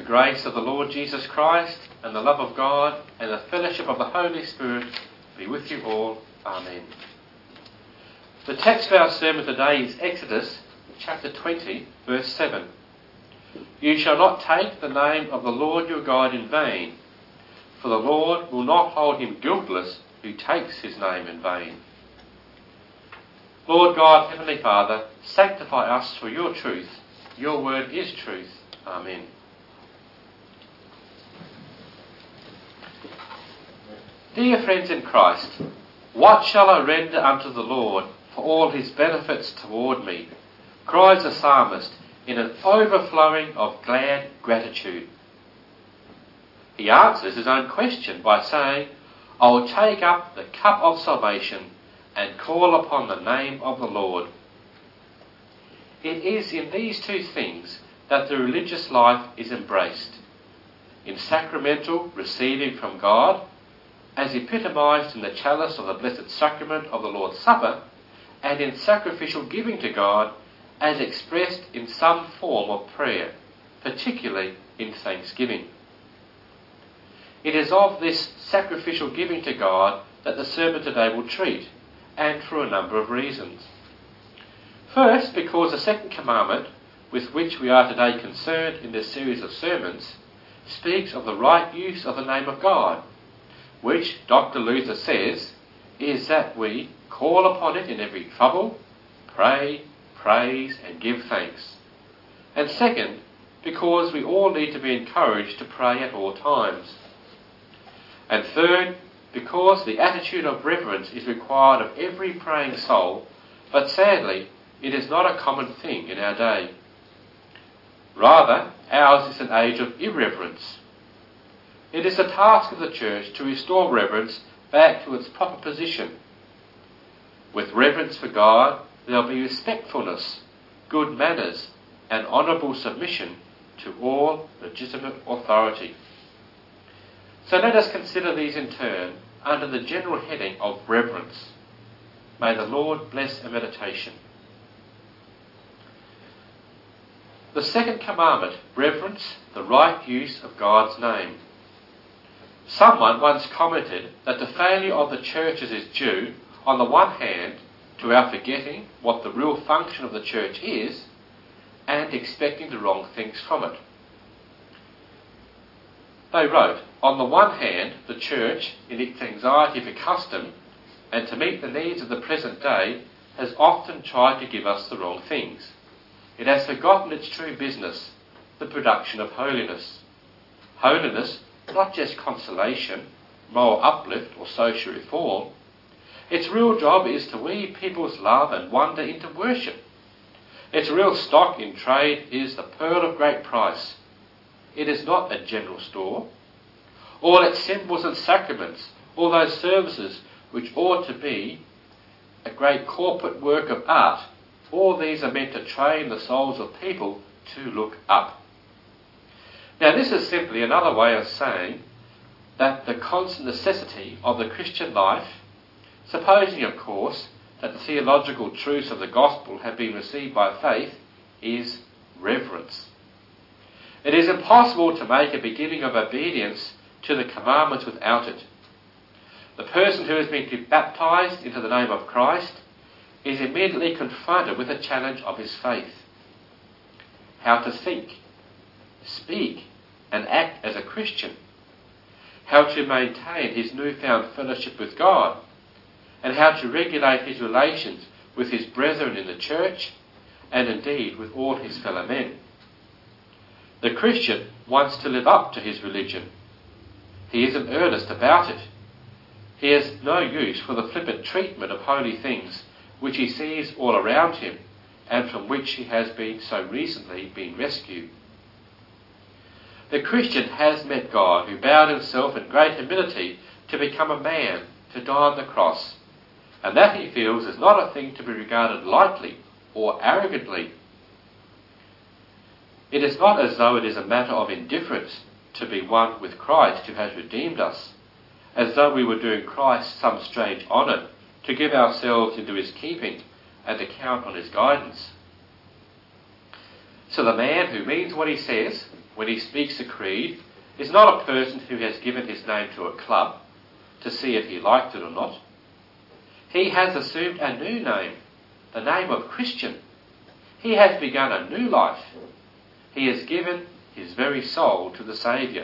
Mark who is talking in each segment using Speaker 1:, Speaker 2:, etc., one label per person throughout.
Speaker 1: grace of the Lord Jesus Christ, and the love of God, and the fellowship of the Holy Spirit be with you all. Amen. The text for our sermon today is Exodus chapter 20, verse 7. You shall not take the name of the Lord your God in vain, for the Lord will not hold him guiltless who takes his name in vain. Lord God, Heavenly Father, sanctify us for your truth. Your word is truth. Amen. Dear friends in Christ, what shall I render unto the Lord for all his benefits toward me? Cries the psalmist in an overflowing of glad gratitude. He answers his own question by saying, I will take up the cup of salvation and call upon the name of the Lord. It is in these two things that the religious life is embraced. In sacramental receiving from God, as epitomised in the chalice of the Blessed Sacrament of the Lord's Supper, and in sacrificial giving to God, as expressed in some form of prayer, particularly in thanksgiving. It is of this sacrificial giving to God that the sermon today will treat, and for a number of reasons. First, because the second commandment, with which we are today concerned in this series of sermons, speaks of the right use of the name of God, which Dr. Luther says is that we call upon it in every trouble, pray, praise and give thanks. And second, because we all need to be encouraged to pray at all times. And third, because the attitude of reverence is required of every praying soul, but sadly, it is not a common thing in our day. Rather, ours is an age of irreverence. It is the task of the Church to restore reverence back to its proper position. With reverence for God, there will be respectfulness, good manners, and honourable submission to all legitimate authority. So let us consider these in turn under the general heading of reverence. May the Lord bless our meditation. The second commandment, reverence the right use of God's name. Someone once commented that the failure of the churches is due, on the one hand, to our forgetting what the real function of the church is, and expecting the wrong things from it. They wrote, on the one hand, the church, in its anxiety for custom, and to meet the needs of the present day, has often tried to give us the wrong things. It has forgotten its true business, the production of holiness. Holiness, not just consolation, moral uplift or social reform. Its real job is to weave people's love and wonder into worship. Its real stock in trade is the pearl of great price. It is not a general store. All its symbols and sacraments, all those services which ought to be a great corporate work of art, all these are meant to train the souls of people to look up. Now this is simply another way of saying that the constant necessity of the Christian life, supposing of course that the theological truths of the gospel have been received by faith, is reverence. It is impossible to make a beginning of obedience to the commandments without it. The person who has been baptized into the name of Christ is immediately confronted with the challenge of his faith. How to think, speak, and act as a Christian. How to maintain his newfound fellowship with God, and how to regulate his relations with his brethren in the church, and indeed with all his fellow men. The Christian wants to live up to his religion. He is in earnest about it. He has no use for the flippant treatment of holy things which he sees all around him, and from which he has been so recently been rescued. The Christian has met God, who bowed himself in great humility to become a man, to die on the cross, and that he feels is not a thing to be regarded lightly or arrogantly. It is not as though it is a matter of indifference to be one with Christ who has redeemed us, as though we were doing Christ some strange honour to give ourselves into his keeping and to count on his guidance. So the man who means what he says, when he speaks a creed, is not a person who has given his name to a club to see if he liked it or not. He has assumed a new name, the name of Christian. He has begun a new life. He has given his very soul to the Saviour.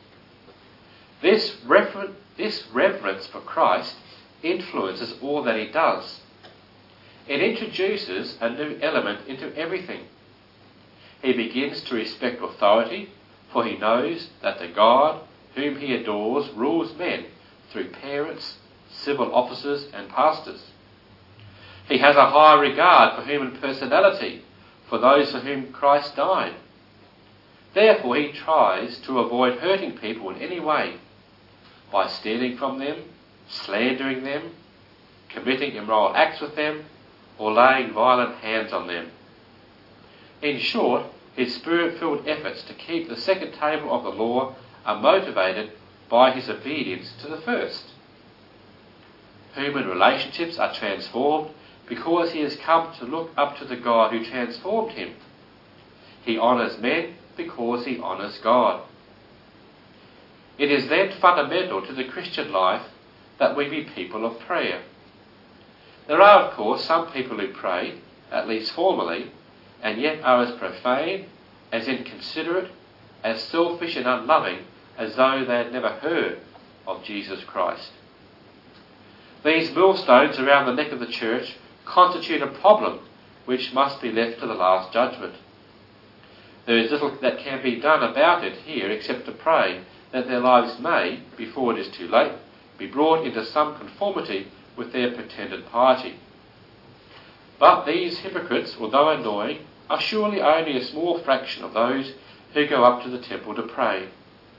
Speaker 1: This reverence for Christ influences all that he does. It introduces a new element into everything. He begins to respect authority, for he knows that the God whom he adores rules men through parents, civil officers and pastors. He has a high regard for human personality, for those for whom Christ died. Therefore he tries to avoid hurting people in any way, by stealing from them, slandering them, committing immoral acts with them, or laying violent hands on them. In short, his spirit-filled efforts to keep the second table of the law are motivated by his obedience to the first. Human relationships are transformed because he has come to look up to the God who transformed him. He honours men because he honours God. It is then fundamental to the Christian life that we be people of prayer. There are, of course, some people who pray, at least formally, and yet are as profane, as inconsiderate, as selfish and unloving as though they had never heard of Jesus Christ. These millstones around the neck of the church constitute a problem which must be left to the last judgment. There is little that can be done about it here except to pray that their lives may, before it is too late, be brought into some conformity with their pretended piety. But these hypocrites, although annoying, are surely only a small fraction of those who go up to the temple to pray.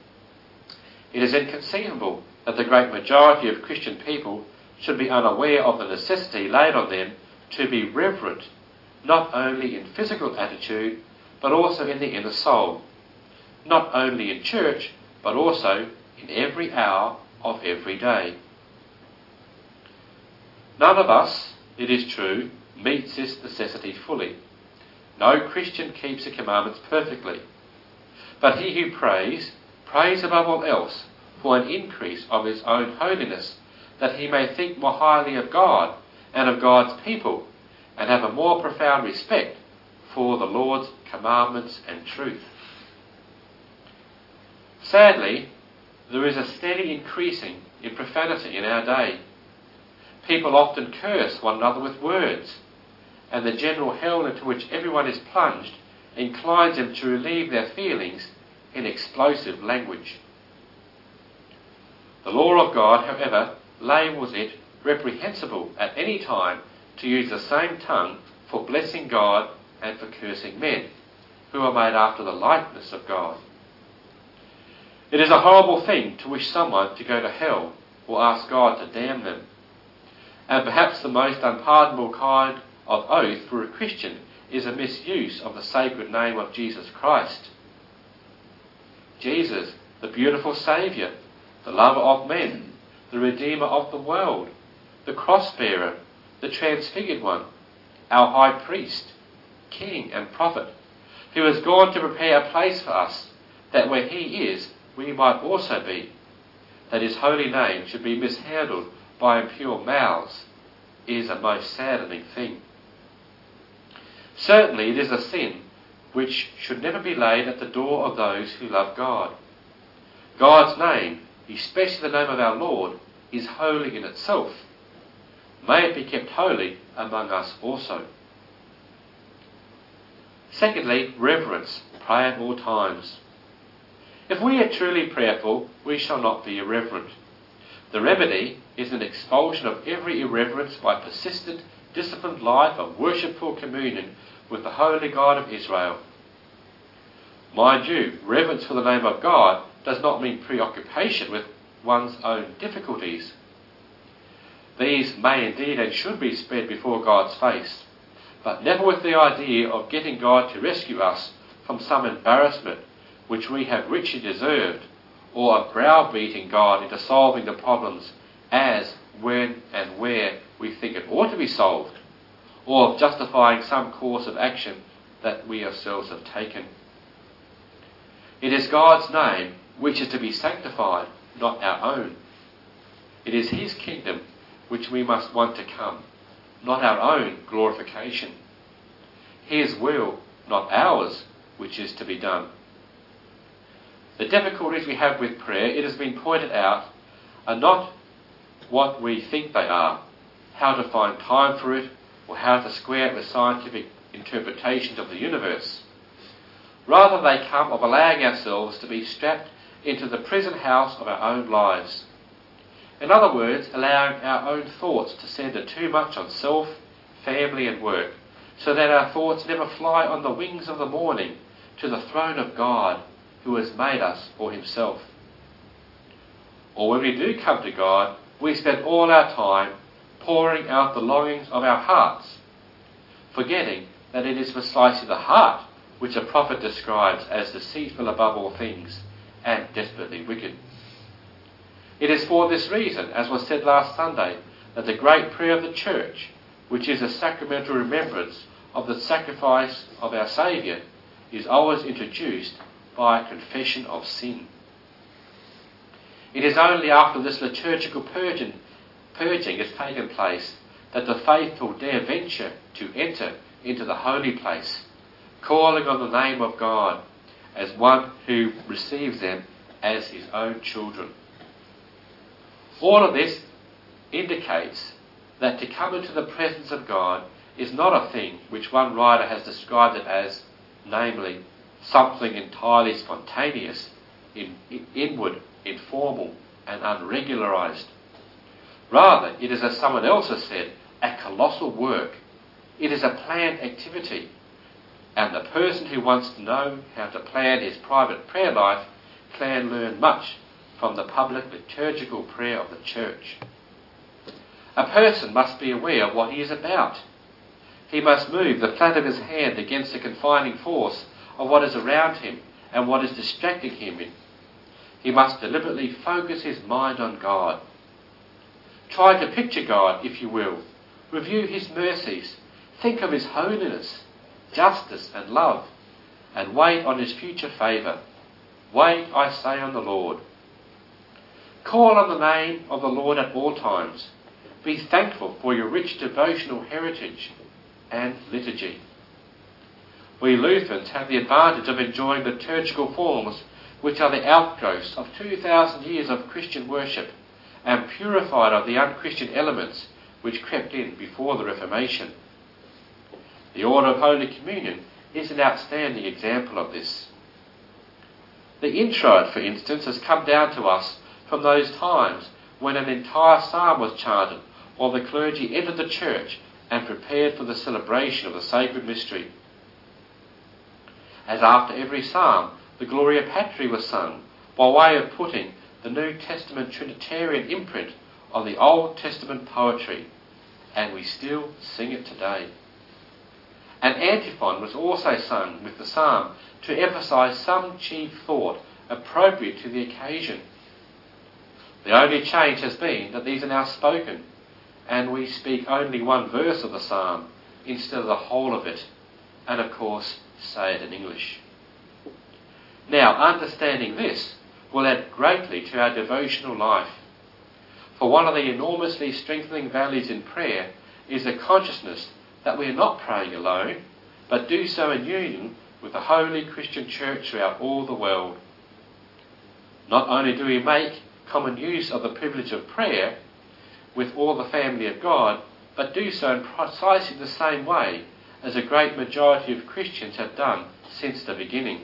Speaker 1: It is inconceivable that the great majority of Christian people should be unaware of the necessity laid on them to be reverent, not only in physical attitude, but also in the inner soul, not only in church, but also in every hour of every day. None of us, it is true, meets this necessity fully. No Christian keeps the commandments perfectly. But he who prays, prays above all else for an increase of his own holiness, that he may think more highly of God and of God's people, and have a more profound respect for the Lord's commandments and truth. Sadly, there is a steady increasing in profanity in our day. People often curse one another with words, and the general hell into which everyone is plunged inclines them to relieve their feelings in explosive language. The law of God, however, labels it reprehensible at any time to use the same tongue for blessing God and for cursing men, who are made after the likeness of God. It is a horrible thing to wish someone to go to hell or ask God to damn them. And perhaps the most unpardonable kind of oath for a Christian is a misuse of the sacred name of Jesus Christ. Jesus, the beautiful Saviour, the lover of men, the Redeemer of the world, the cross-bearer, the transfigured one, our high priest, king and prophet, who has gone to prepare a place for us, that where he is, we might also be, that his holy name should be mishandled by impure mouths, is a most saddening thing. Certainly it is a sin which should never be laid at the door of those who love God. God's name, especially the name of our Lord, is holy in itself. May it be kept holy among us also. Secondly, reverence. Pray at all times. If we are truly prayerful, we shall not be irreverent. The remedy is an expulsion of every irreverence by persistent, disciplined life of worshipful communion with the Holy God of Israel. Mind you, reverence for the name of God does not mean preoccupation with one's own difficulties. These may indeed and should be spread before God's face, but never with the idea of getting God to rescue us from some embarrassment which we have richly deserved, or of browbeating God into solving the problems as, when and where we think it ought to be solved, or of justifying some course of action that we ourselves have taken. It is God's name which is to be sanctified, not our own. It is his kingdom which we must want to come, not our own glorification. His will, not ours, which is to be done. The difficulties we have with prayer, it has been pointed out, are not what we think they are, how to find time for it, or how to square it with scientific interpretations of the universe. Rather, they come of allowing ourselves to be strapped into the prison house of our own lives. In other words, allowing our own thoughts to centre too much on self, family and work, so that our thoughts never fly on the wings of the morning to the throne of God, who has made us for himself. Or when we do come to God, we spend all our time pouring out the longings of our hearts, forgetting that it is precisely the heart which a prophet describes as deceitful above all things and desperately wicked. It is for this reason, as was said last Sunday, that the great prayer of the Church, which is a sacramental remembrance of the sacrifice of our Saviour, is always introduced by a confession of sin. It is only after this liturgical purging has taken place that the faithful dare venture to enter into the holy place, calling on the name of God as one who receives them as his own children. All of this indicates that to come into the presence of God is not a thing which one writer has described it as, namely, something entirely spontaneous, inward, informal, and unregularised. Rather, it is, as someone else has said, a colossal work. It is a planned activity, and the person who wants to know how to plan his private prayer life can learn much from the public liturgical prayer of the Church. A person must be aware of what he is about. He must move the flat of his hand against the confining force of what is around him and what is distracting him. He must deliberately focus his mind on God. Try to picture God, if you will. Review his mercies. Think of his holiness, justice and love, and wait on his future favour. Wait, I say, on the Lord. Call on the name of the Lord at all times. Be thankful for your rich devotional heritage and liturgy. We Lutherans have the advantage of enjoying liturgical forms which are the outgrowths of 2,000 years of Christian worship and purified of the unchristian elements which crept in before the Reformation. The order of Holy Communion is an outstanding example of this. The introit, for instance, has come down to us from those times when an entire psalm was chanted while the clergy entered the church and prepared for the celebration of the sacred mystery. As after every psalm, the Gloria Patri was sung by way of putting the New Testament Trinitarian imprint on the Old Testament poetry, and we still sing it today. An antiphon was also sung with the psalm to emphasise some chief thought appropriate to the occasion. The only change has been that these are now spoken, and we speak only one verse of the psalm instead of the whole of it, and of course say it in English. Now, understanding this will add greatly to our devotional life. For one of the enormously strengthening values in prayer is the consciousness that we are not praying alone, but do so in union with the holy Christian Church throughout all the world. Not only do we make common use of the privilege of prayer with all the family of God, but do so in precisely the same way as a great majority of Christians have done since the beginning.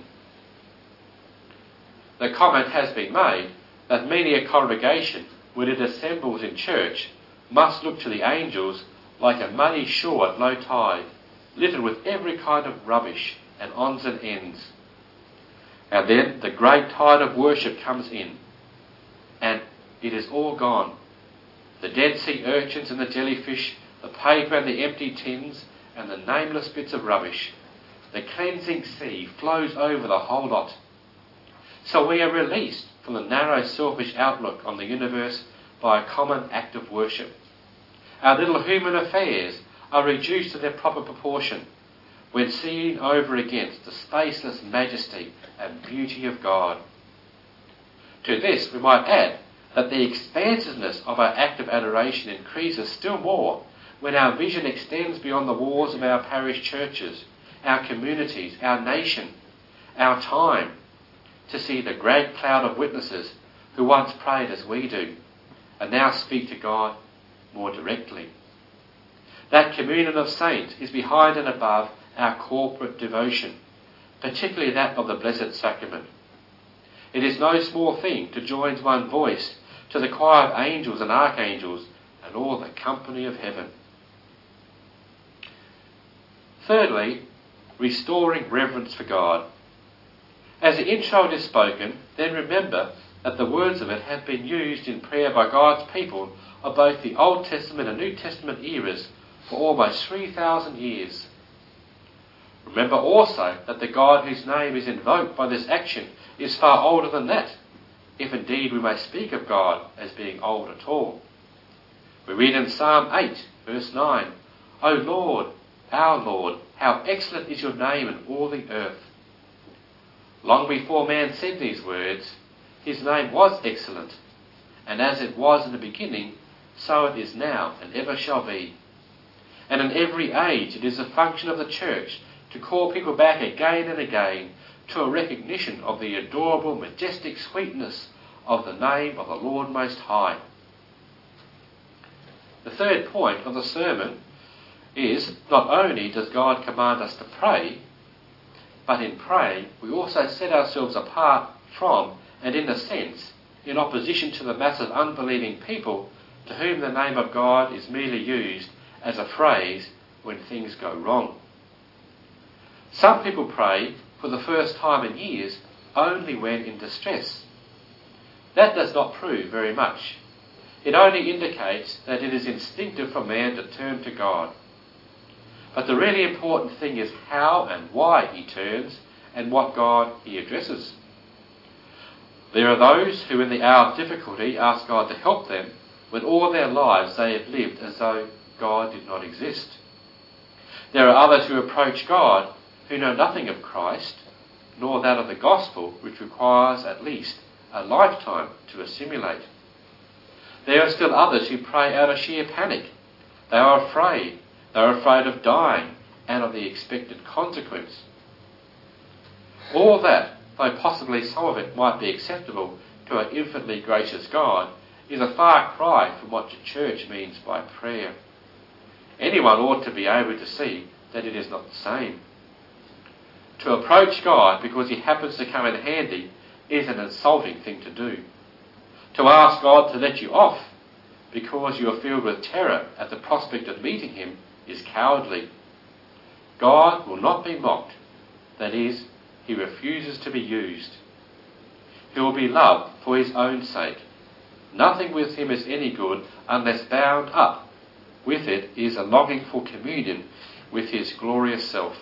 Speaker 1: The comment has been made that many a congregation, when it assembles in church, must look to the angels like a muddy shore at low tide, littered with every kind of rubbish and odds and ends. And then the great tide of worship comes in, and it is all gone. The Dead Sea urchins and the jellyfish, the paper and the empty tins, and the nameless bits of rubbish. The cleansing sea flows over the whole lot. So we are released from the narrow, selfish outlook on the universe by a common act of worship. Our little human affairs are reduced to their proper proportion, when seen over against the spaceless majesty and beauty of God. To this we might add that the expansiveness of our act of adoration increases still more when our vision extends beyond the walls of our parish churches, our communities, our nation, our time, to see the great cloud of witnesses who once prayed as we do and now speak to God more directly. That communion of saints is behind and above our corporate devotion, particularly that of the Blessed Sacrament. It is no small thing to join one voice to the choir of angels and archangels and all the company of heaven. Thirdly, restoring reverence for God. As the introit is spoken, then remember that the words of it have been used in prayer by God's people of both the Old Testament and New Testament eras for almost 3,000 years. Remember also that the God whose name is invoked by this action is far older than that, if indeed we may speak of God as being old at all. We read in Psalm 8, verse 9, O Lord, our Lord, how excellent is your name in all the earth. Long before man said these words, his name was excellent, and as it was in the beginning, so it is now and ever shall be. And in every age it is a function of the Church to call people back again and again to a recognition of the adorable, majestic sweetness of the name of the Lord Most High. The third point of the sermon is not only does God command us to pray, but in praying we also set ourselves apart from and in a sense in opposition to the mass of unbelieving people to whom the name of God is merely used as a phrase when things go wrong. Some people pray for the first time in years only when in distress. That does not prove very much. It only indicates that it is instinctive for man to turn to God. But the really important thing is how and why he turns and what God he addresses. There are those who in the hour of difficulty ask God to help them when all their lives they have lived as though God did not exist. There are others who approach God who know nothing of Christ, nor that of the gospel, which requires at least a lifetime to assimilate. There are still others who pray out of sheer panic. They are afraid. They are afraid of dying and of the expected consequence. All that, though possibly some of it might be acceptable to our infinitely gracious God, is a far cry from what the Church means by prayer. Anyone ought to be able to see that it is not the same. To approach God because he happens to come in handy is an insulting thing to do. To ask God to let you off because you are filled with terror at the prospect of meeting him is cowardly. God will not be mocked. That is, he refuses to be used. He will be loved for his own sake. Nothing with him is any good unless bound up with it is a longing for communion with his glorious self.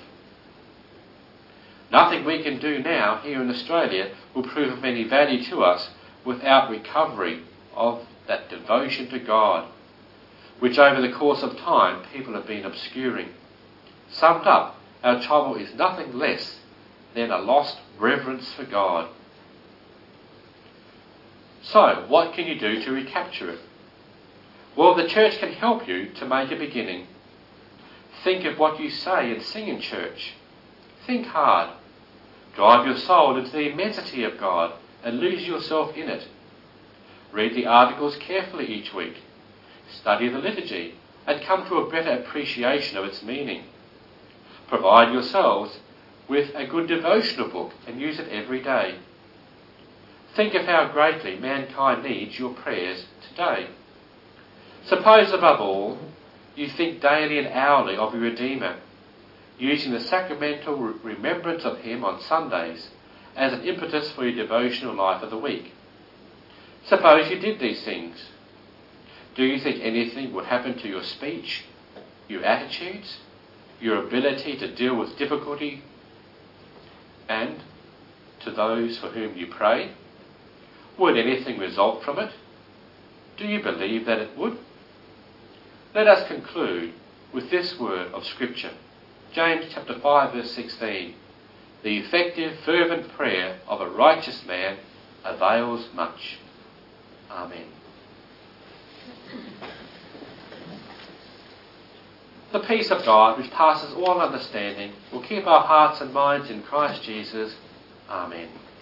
Speaker 1: Nothing we can do now here in Australia will prove of any value to us without recovery of that devotion to God, which over the course of time people have been obscuring. Summed up, our trouble is nothing less than a lost reverence for God. So, what can you do to recapture it? Well, the Church can help you to make a beginning. Think of what you say and sing in church. Think hard. Drive your soul into the immensity of God and lose yourself in it. Read the articles carefully each week. Study the liturgy and come to a better appreciation of its meaning. Provide yourselves with a good devotional book and use it every day. Think of how greatly mankind needs your prayers today. Suppose above all, you think daily and hourly of your Redeemer, using the sacramental remembrance of him on Sundays as an impetus for your devotional life of the week. Suppose you did these things. Do you think anything would happen to your speech, your attitudes, your ability to deal with difficulty, and to those for whom you pray? Would anything result from it? Do you believe that it would? Let us conclude with this word of Scripture. James chapter 5 verse 16. The effective, fervent prayer of a righteous man avails much. Amen. The peace of God, which passes all understanding, will keep our hearts and minds in Christ Jesus. Amen.